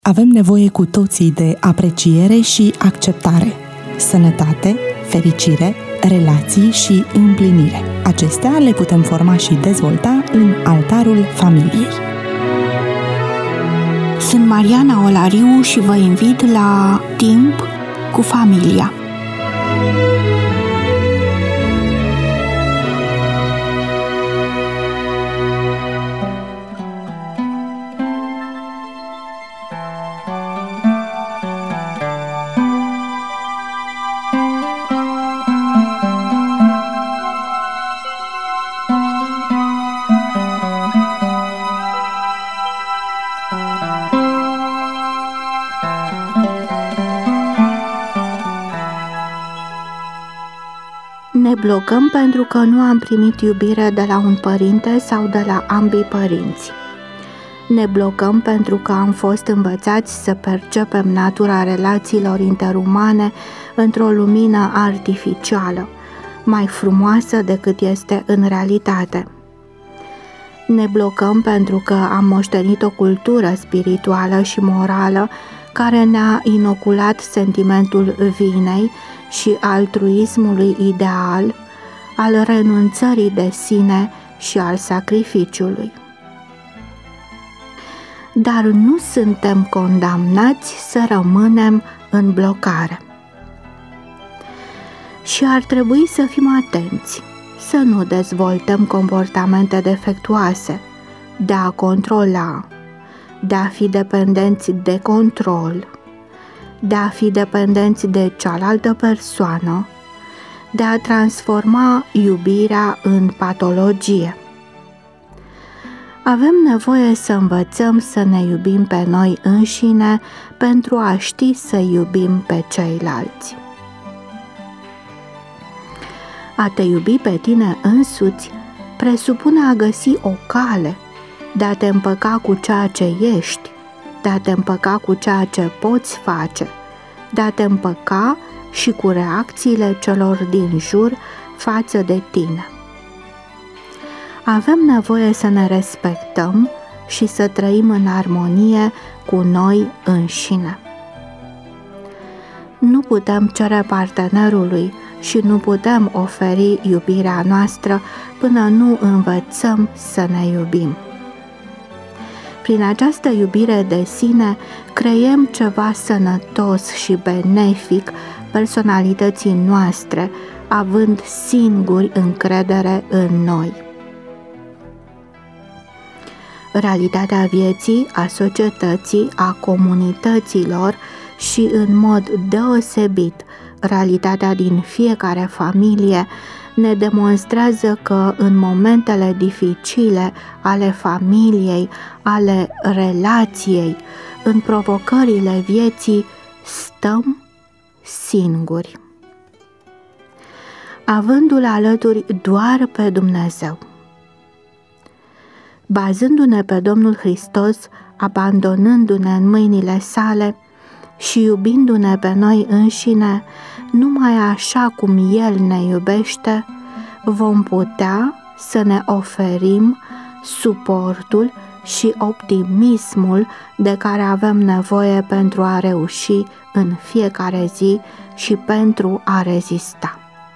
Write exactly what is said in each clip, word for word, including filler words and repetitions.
Avem nevoie cu toții de apreciere și acceptare, sănătate, fericire, relații și împlinire. Acestea le putem forma și dezvolta în altarul familiei. Sunt Mariana Olariu și vă invit la Timp cu familia. Ne blocăm pentru că nu am primit iubire de la un părinte sau de la ambii părinți. Ne blocăm pentru că am fost învățați să percepem natura relațiilor interumane într-o lumină artificială, mai frumoasă decât este în realitate. Ne blocăm pentru că am moștenit o cultură spirituală și morală care ne-a inoculat sentimentul vinei și altruismului ideal, al renunțării de sine și al sacrificiului. Dar nu suntem condamnați să rămânem în blocare. Și ar trebui să fim atenți, să nu dezvoltăm comportamente defectuoase, de a controla, de a fi dependenți de control, de a fi dependenți de cealaltă persoană, de a transforma iubirea în patologie. Avem nevoie să învățăm să ne iubim pe noi înșine pentru a ști să iubim pe ceilalți. A te iubi pe tine însuți presupune a găsi o cale de a te împăca cu ceea ce ești, de a te împăca cu ceea ce poți face, de a te împăca și cu reacțiile celor din jur față de tine. Avem nevoie să ne respectăm și să trăim în armonie cu noi înșine. Nu putem cere partenerului și nu putem oferi iubirea noastră până nu învățăm să ne iubim. Prin această iubire de sine, creăm ceva sănătos și benefic personalității noastre, având singuri încredere în noi. Realitatea vieții, a societății, a comunităților și, în mod deosebit, realitatea din fiecare familie ne demonstrează că în momentele dificile ale familiei, ale relației, în provocările vieții, stăm singuri, avându-L alături doar pe Dumnezeu. Bazându-ne pe Domnul Hristos, abandonându-ne în mâinile sale și iubindu-ne pe noi înșine, numai așa cum El ne iubește, vom putea să ne oferim suportul și optimismul de care avem nevoie pentru a reuși în fiecare zi și pentru a rezista.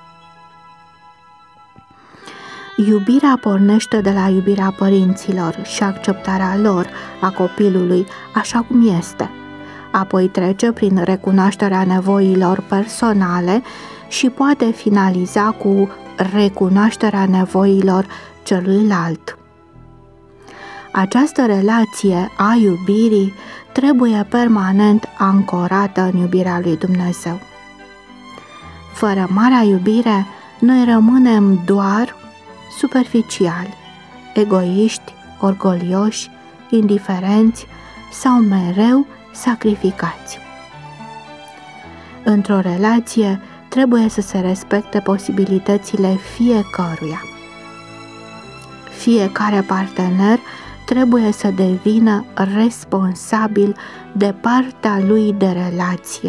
Iubirea pornește de la iubirea părinților și acceptarea lor a copilului așa cum este. Apoi trece prin recunoașterea nevoilor personale și poate finaliza cu recunoașterea nevoilor celuilalt. Această relație a iubirii trebuie permanent ancorată în iubirea lui Dumnezeu. Fără marea iubire, noi rămânem doar superficiali, egoiști, orgolioși, indiferenți sau mereu sacrificați. Într-o relație trebuie să se respecte posibilitățile fiecăruia. Fiecare partener trebuie să devină responsabil de partea lui de relație.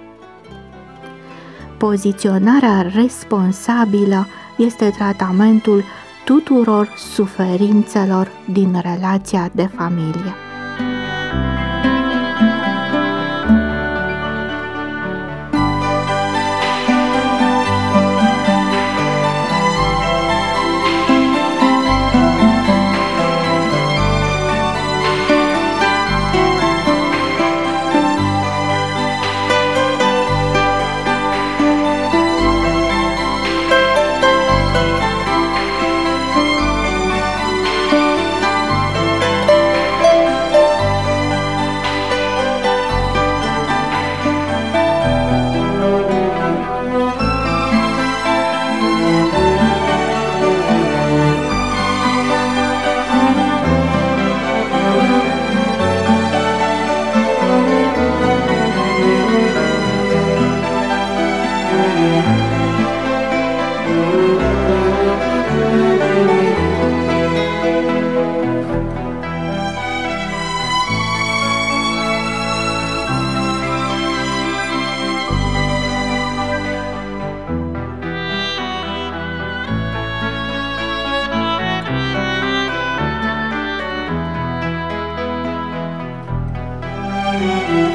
Poziționarea responsabilă este tratamentul tuturor suferințelor din relația de familie. Thank you.